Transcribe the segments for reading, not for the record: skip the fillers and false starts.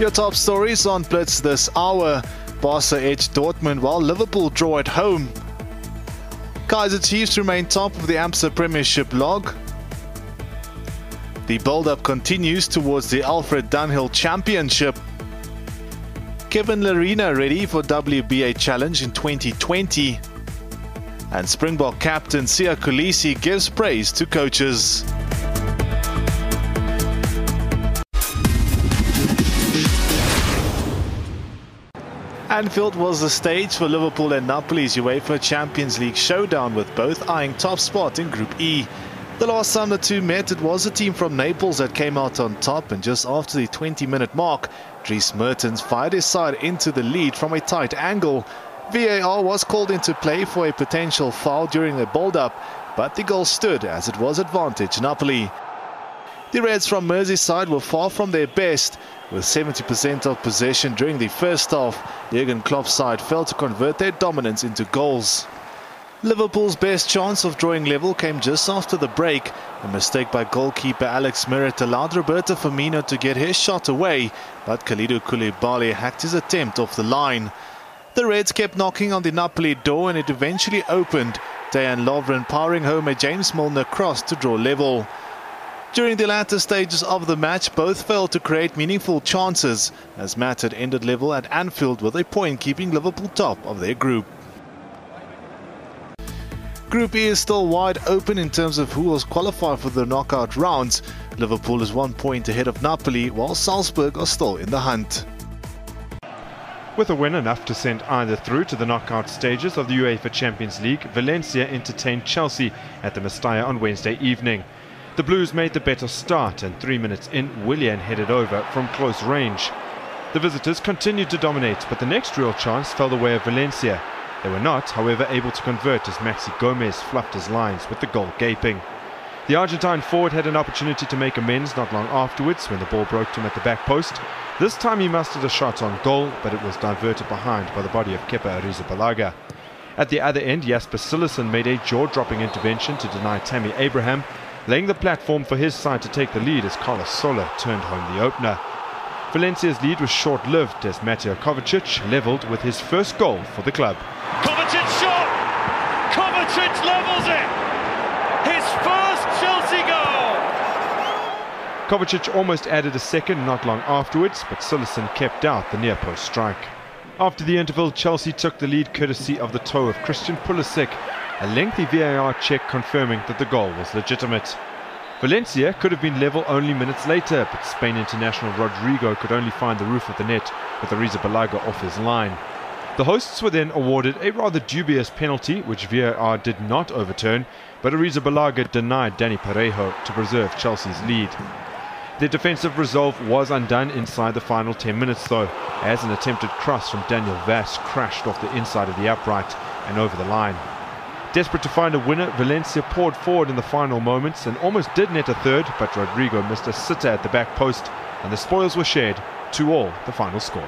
Your top stories on Blitz this hour. Barca edge Dortmund while Liverpool draw at home. Kaizer Chiefs remain top of the AMSA Premiership log. The build-up continues towards the Alfred Dunhill Championship. Kevin Lerena ready for WBA Challenge in 2020. And Springbok captain Siya Kolisi gives praise to coaches. Anfield was the stage for Liverpool and Napoli's UEFA Champions League showdown, with both eyeing top spot in Group E. The last time the two met, it was a team from Naples that came out on top, and just after the 20-minute mark, Dries Mertens fired his side into the lead from a tight angle. VAR was called into play for a potential foul during the build-up, but the goal stood as it was advantage Napoli. The Reds from Merseyside were far from their best. With 70% of possession during the first half, Jurgen Klopp's side failed to convert their dominance into goals. Liverpool's best chance of drawing level came just after the break. A mistake by goalkeeper Alex Merritt allowed Roberto Firmino to get his shot away, but Kalidou Koulibaly hacked his attempt off the line. The Reds kept knocking on the Napoli door and it eventually opened, Dejan Lovren powering home a James Milner cross to draw level. During the latter stages of the match, both failed to create meaningful chances, as match had ended level at Anfield with a point, keeping Liverpool top of their group. Group E is still wide open in terms of who will qualify for the knockout rounds. Liverpool is 1 point ahead of Napoli, while Salzburg are still in the hunt. With a win enough to send either through to the knockout stages of the UEFA Champions League, Valencia entertained Chelsea at the Mestalla on Wednesday evening. The Blues made the better start, and 3 minutes in, Willian headed over from close range. The visitors continued to dominate, but the next real chance fell the way of Valencia. They were not, however, able to convert as Maxi Gomez fluffed his lines with the goal gaping. The Argentine forward had an opportunity to make amends not long afterwards when the ball broke to him at the back post. This time he mustered a shot on goal, but it was diverted behind by the body of Kepa Arrizabalaga. At the other end, Jasper Cillessen made a jaw-dropping intervention to deny Tammy Abraham, laying the platform for his side to take the lead as Carlos Soler turned home the opener. Valencia's lead was short-lived as Mateo Kovacic levelled with his first goal for the club. Kovacic shot! Kovacic levels it! His first Chelsea goal! Kovacic almost added a second not long afterwards, but Cillessen kept out the near-post strike. After the interval, Chelsea took the lead courtesy of the toe of Christian Pulisic, a lengthy VAR check confirming that the goal was legitimate. Valencia could have been level only minutes later, but Spain international Rodrigo could only find the roof of the net with Arrizabalaga off his line. The hosts were then awarded a rather dubious penalty, which VAR did not overturn, but Arrizabalaga denied Dani Parejo to preserve Chelsea's lead. Their defensive resolve was undone inside the final 10 minutes though, as an attempted cross from Daniel Vass crashed off the inside of the upright and over the line. Desperate to find a winner, Valencia poured forward in the final moments and almost did net a third, but Rodrigo missed a sitter at the back post and the spoils were shared, 2-2 the final score.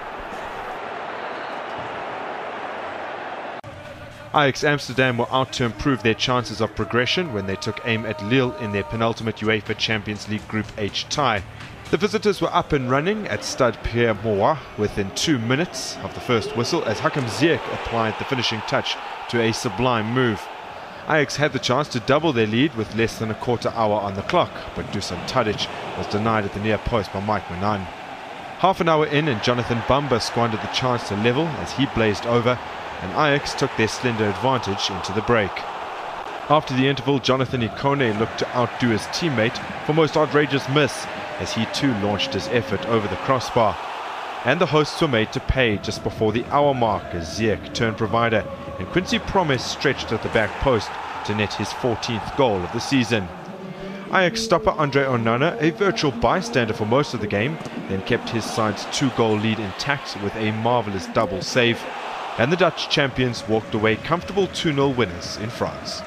Ajax Amsterdam were out to improve their chances of progression when they took aim at Lille in their penultimate UEFA Champions League Group H tie. The visitors were up and running at Stade Pierre Mauroy within 2 minutes of the first whistle as Hakim Ziyech applied the finishing touch to a sublime move. Ajax had the chance to double their lead with less than a quarter hour on the clock, but Dusan Tadic was denied at the near post by Mike Manan. Half an hour in and Jonathan Bamba squandered the chance to level as he blazed over, and Ajax took their slender advantage into the break. After the interval, Jonathan Ikone looked to outdo his teammate for most outrageous miss as he too launched his effort over the crossbar. And the hosts were made to pay just before the hour mark as Ziyech turned provider and Quincy Promes stretched at the back post to net his 14th goal of the season. Ajax stopper Andre Onana, a virtual bystander for most of the game, then kept his side's 2-goal lead intact with a marvellous double save, and the Dutch champions walked away comfortable 2-0 winners in France.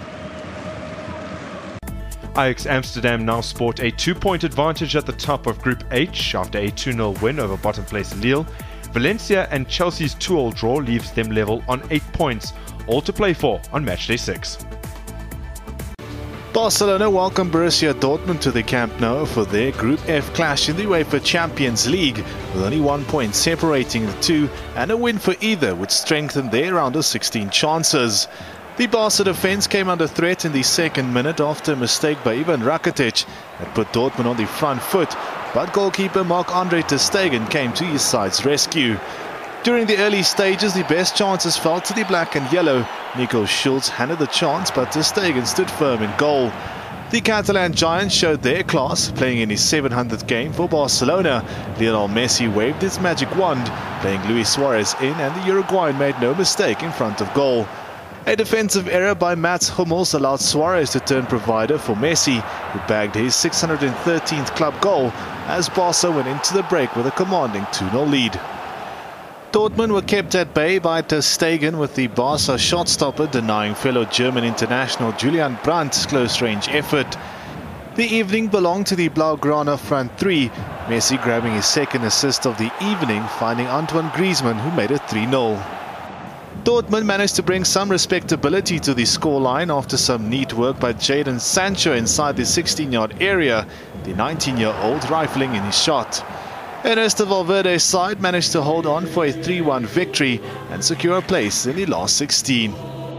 Ajax Amsterdam now sport a 2-point advantage at the top of Group H after a 2-0 win over bottom place Lille. Valencia and Chelsea's 2-2 draw leaves them level on 8 points, all to play for on matchday 6. Barcelona welcomed Borussia Dortmund to the Camp Nou for their Group F clash in the UEFA Champions League, with only 1 point separating the two, and a win for either would strengthen their round of 16 chances. The Barca defence came under threat in the second minute after a mistake by Ivan Rakitic that put Dortmund on the front foot, but goalkeeper Marc-Andre ter Stegen came to his side's rescue. During the early stages, the best chances fell to the black and yellow. Nico Schulz handed the chance, but ter Stegen stood firm in goal. The Catalan giants showed their class, playing in his 700th game for Barcelona. Lionel Messi waved his magic wand, playing Luis Suarez in, and the Uruguayan made no mistake in front of goal. A defensive error by Mats Hummels allowed Suarez to turn provider for Messi, who bagged his 613th club goal as Barca went into the break with a commanding 2-0 lead. Dortmund were kept at bay by ter Stegen, with the Barca shot stopper denying fellow German international Julian Brandt's close-range effort. The evening belonged to the Blaugrana front three, Messi grabbing his second assist of the evening, finding Antoine Griezmann, who made it 3-0. Dortmund managed to bring some respectability to the scoreline after some neat work by Jadon Sancho inside the 16-yard area, the 19-year-old rifling in his shot. Ernesto Valverde's side managed to hold on for a 3-1 victory and secure a place in the last 16.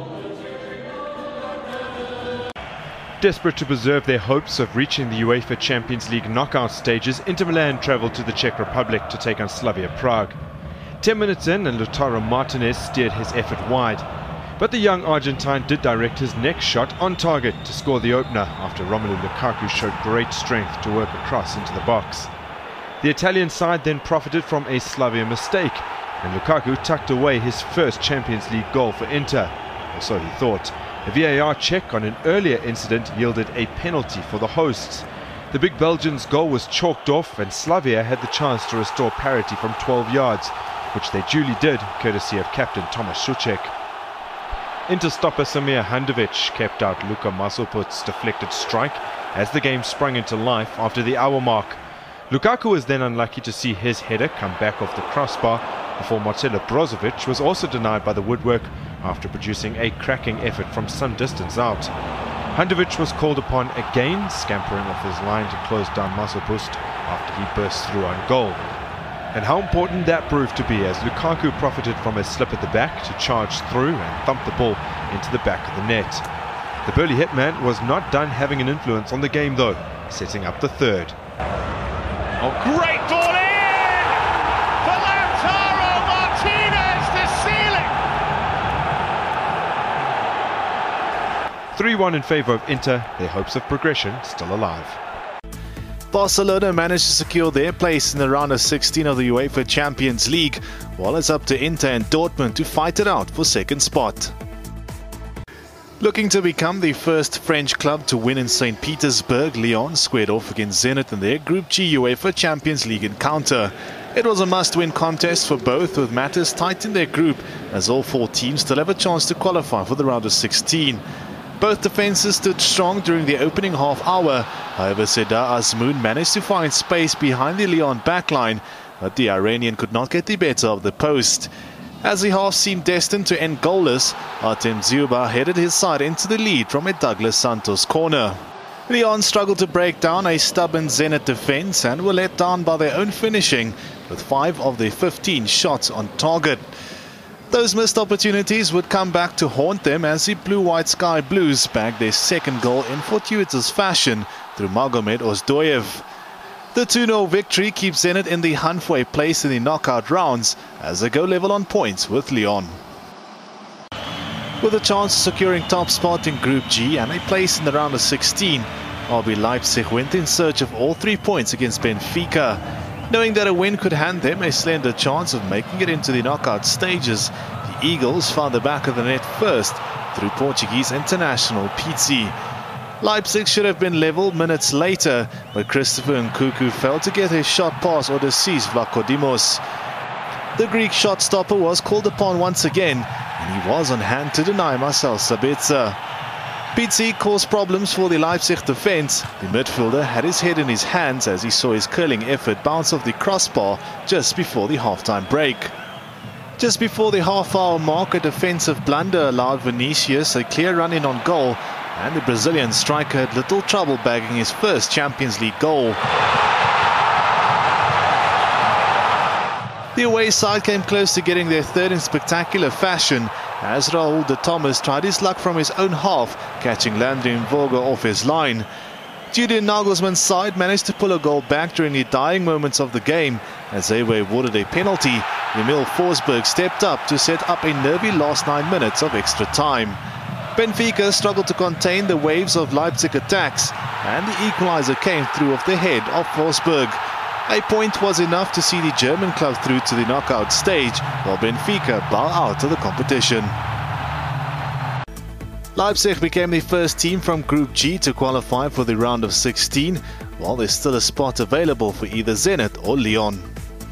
Desperate to preserve their hopes of reaching the UEFA Champions League knockout stages, Inter Milan travelled to the Czech Republic to take on Slavia Prague. 10 minutes in, and Lautaro Martinez steered his effort wide. But the young Argentine did direct his next shot on target to score the opener after Romelu Lukaku showed great strength to work across into the box. The Italian side then profited from a Slavia mistake, and Lukaku tucked away his first Champions League goal for Inter, or so he thought. A VAR check on an earlier incident yielded a penalty for the hosts. The big Belgians' goal was chalked off, and Slavia had the chance to restore parity from 12 yards, which they duly did, courtesy of captain Tomas Souček. Inter stopper Samir Handanovic kept out Luka Masoput's deflected strike as the game sprung into life after the hour mark. Lukaku was then unlucky to see his header come back off the crossbar before Marcelo Brozovic was also denied by the woodwork after producing a cracking effort from some distance out. Handanovic was called upon again, scampering off his line to close down Masopust after he burst through on goal. And how important that proved to be as Lukaku profited from a slip at the back to charge through and thump the ball into the back of the net. The burly hitman was not done having an influence on the game though, setting up the third. Oh, great ball in for Lautaro Martinez to seal it. 3-1 in favour of Inter, their hopes of progression still alive. Barcelona managed to secure their place in the round of 16 of the UEFA Champions League, while it's up to Inter and Dortmund to fight it out for second spot. Looking to become the first French club to win in St. Petersburg, Lyon squared off against Zenit in their Group G UEFA Champions League encounter. It was a must-win contest for both, with matters tight in their group, as all four teams still have a chance to qualify for the round of 16. Both defences stood strong during the opening half hour. However, Serdar Azmoun managed to find space behind the Lyon backline, but the Iranian could not get the better of the post. As the half seemed destined to end goalless, Artem Dzyuba headed his side into the lead from a Douglas Santos corner. Lyon struggled to break down a stubborn Zenit defence and were let down by their own finishing, with 5 of their 15 shots on target. Those missed opportunities would come back to haunt them as the Blue-White Sky Blues bagged their second goal in fortuitous fashion through Magomed Ozdoyev. The 2-0 victory keeps Zenit in the hunt for a place in the knockout rounds as they go level on points with Lyon. With a chance of securing top spot in Group G and a place in the round of 16, RB Leipzig went in search of all 3 points against Benfica. Knowing that a win could hand them a slender chance of making it into the knockout stages, the Eagles found the back of the net first through Portuguese international Pizzi. Leipzig should have been level minutes later, but Christopher Nkunku failed to get his shot past Odysseus Vlachodimos. The Greek shot stopper was called upon once again, and he was on hand to deny Marcel Sabitzer. Pizzi caused problems for the Leipzig defence. The midfielder had his head in his hands as he saw his curling effort bounce off the crossbar just before the half-time break. Just before the half-hour mark, a defensive blunder allowed Vinicius a clear run-in on goal, and the Brazilian striker had little trouble bagging his first Champions League goal. The away side came close to getting their third in spectacular fashion as Raul de Thomas tried his luck from his own half, catching Landry Mvogo off his line. Julian Nagelsmann's side managed to pull a goal back during the dying moments of the game as they were awarded a penalty. Emil Forsberg stepped up to set up a nervy last 9 minutes of extra time. Benfica struggled to contain the waves of Leipzig attacks, and the equaliser came through off the head of Forsberg. A point was enough to see the German club through to the knockout stage, while Benfica bow out of the competition. Leipzig became the first team from Group G to qualify for the round of 16, while there's still a spot available for either Zenit or Lyon.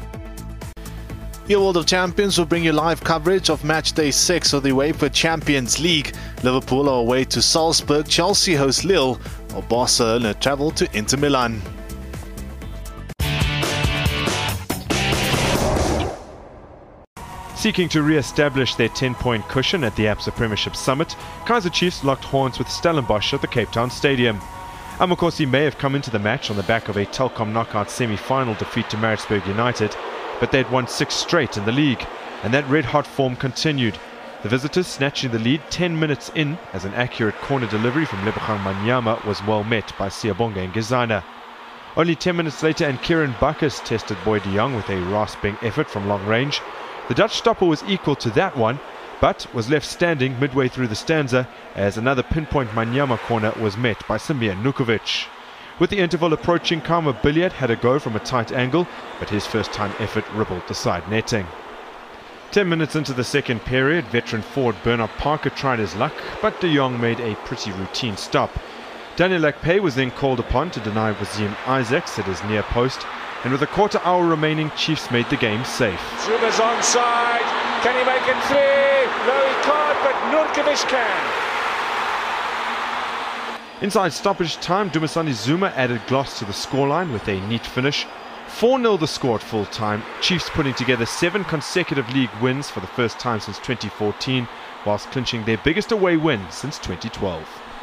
Your World of Champions will bring you live coverage of match day 6 of the UEFA Champions League. Liverpool are away to Salzburg, Chelsea host Lille, while Barcelona travel to Inter Milan. Seeking to re-establish their 10-point cushion at the Absa Premiership Summit, Kaizer Chiefs locked horns with Stellenbosch at the Cape Town Stadium. Amakosi may have come into the match on the back of a Telkom knockout semi-final defeat to Maritzburg United, but they'd won 6 straight in the league, and that red-hot form continued. The visitors snatching the lead 10 minutes in as an accurate corner delivery from Lebogang Manyama was well met by Siyabonga Ngizana. Only 10 minutes later and Kieran Bacchus tested Boy de Jong with a rasping effort from long range. The Dutch stopper was equal to that one, but was left standing midway through the stanza as another pinpoint Manyama corner was met by Samir Nukovic. With the interval approaching, Karma Billiard had a go from a tight angle, but his first-time effort rippled the side netting. 10 minutes into the second period, veteran forward Bernard Parker tried his luck, but de Jong made a pretty routine stop. Daniel Akpe was then called upon to deny Wasim Isaacs at his near post, and with a quarter hour remaining, Chiefs made the game safe. Zuma's onside. Can he make it 3? No, he can't, but Nurkovic can. Inside stoppage time, Dumisani Zuma added gloss to the scoreline with a neat finish. 4-0 the score at full time, Chiefs putting together 7 consecutive league wins for the first time since 2014, whilst clinching their biggest away win since 2012.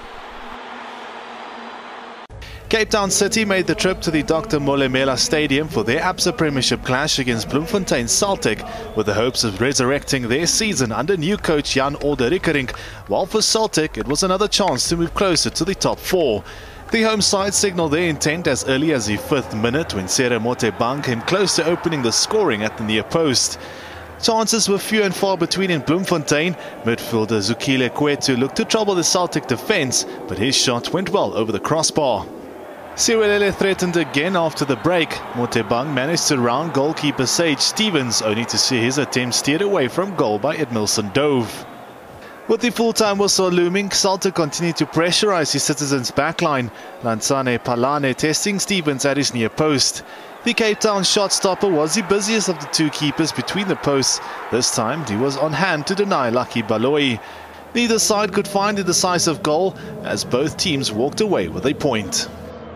Cape Town City made the trip to the Dr. Molemela Stadium for their Absa Premiership clash against Bloemfontein Celtic, with the hopes of resurrecting their season under new coach Jan Olderickerink, while for Celtic it was another chance to move closer to the top 4. The home side signalled their intent as early as the 5th minute when Sere Motebang came close to opening the scoring at the near post. Chances were few and far between in Bloemfontein. Midfielder Zukile Kwetu looked to trouble the Celtic defence, but his shot went well over the crossbar. Siwelele threatened again after the break. Motebang managed to round goalkeeper Sage Stevens, only to see his attempt steered away from goal by Edmilson Dove. With the full-time whistle looming, Celtic continued to pressurise his citizens' backline. Lansane Palane testing Stevens at his near post. The Cape Town shot stopper was the busiest of the two keepers between the posts. This time he was on hand to deny Lucky Baloyi. Neither side could find the decisive goal as both teams walked away with a point.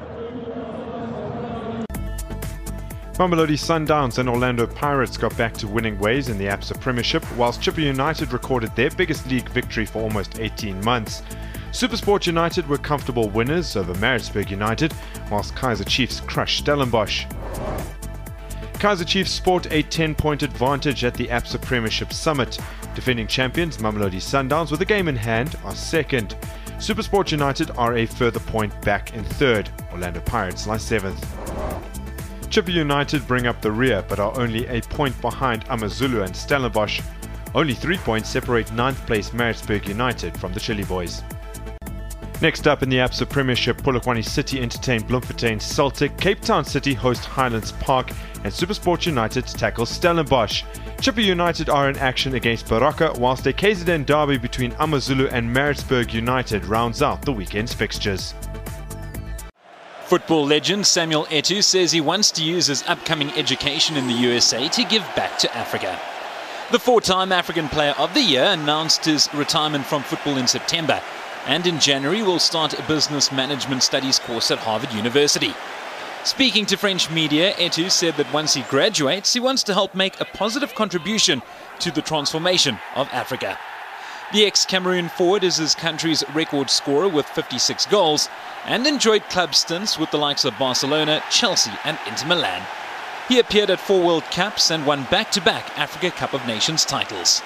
Mamelodi Sundowns and Orlando Pirates got back to winning ways in the Absa Premiership, whilst Chippa United recorded their biggest league victory for almost 18 months. Supersport United were comfortable winners over Maritzburg United, whilst Kaizer Chiefs crushed Stellenbosch. Kaizer Chiefs sport a 10-point advantage at the Absa Premiership Summit. Defending champions Mamelodi Sundowns with a game in hand are second. Supersport United are a further point back in third. Orlando Pirates lie 7th. Chippa United bring up the rear but are only a point behind Amazulu and Stellenbosch. Only 3 points separate 9th place Maritzburg United from the Chili Boys. Next up in the Absa Premiership, Polokwane City entertain Bloemfontein Celtic, Cape Town City host Highlands Park, and Supersport United tackle Stellenbosch. Chippa United are in action against Baraka, whilst a KZN derby between Amazulu and Maritzburg United rounds out the weekend's fixtures. Football legend Samuel Eto'o says he wants to use his upcoming education in the USA to give back to Africa. The 4-time African Player of the Year announced his retirement from football in September, and in January will start a business management studies course at Harvard University. Speaking to French media, Eto'o said that once he graduates, he wants to help make a positive contribution to the transformation of Africa. The ex-Cameroon forward is his country's record scorer with 56 goals and enjoyed club stints with the likes of Barcelona, Chelsea and Inter Milan. He appeared at 4 World Cups and won back-to-back Africa Cup of Nations titles.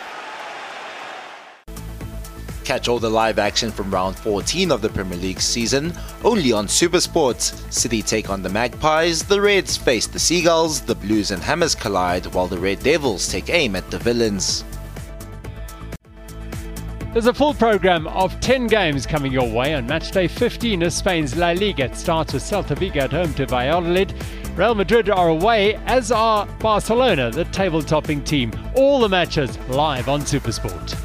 Catch all the live action from round 14 of the Premier League season only on SuperSport. City take on the Magpies, the Reds face the Seagulls, the Blues and Hammers collide, while the Red Devils take aim at the Villains. There's a full programme of 10 games coming your way on matchday 15 of Spain's La Liga. It starts with Celta Vigo at home to Valladolid. Real Madrid are away, as are Barcelona, the table-topping team. All the matches live on SuperSport.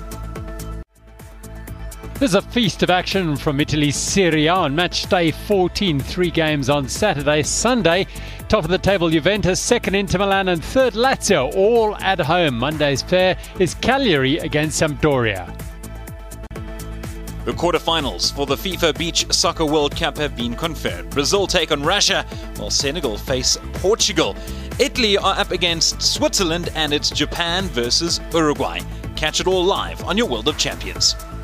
There's a feast of action from Italy's Serie A on matchday 14. 3 games on Saturday. Sunday, top of the table Juventus, second Inter Milan and third Lazio, all at home. Monday's pair is Cagliari against Sampdoria. The quarterfinals for the FIFA Beach Soccer World Cup have been confirmed. Brazil take on Russia, while Senegal face Portugal. Italy are up against Switzerland, and it's Japan versus Uruguay. Catch it all live on your World of Champions.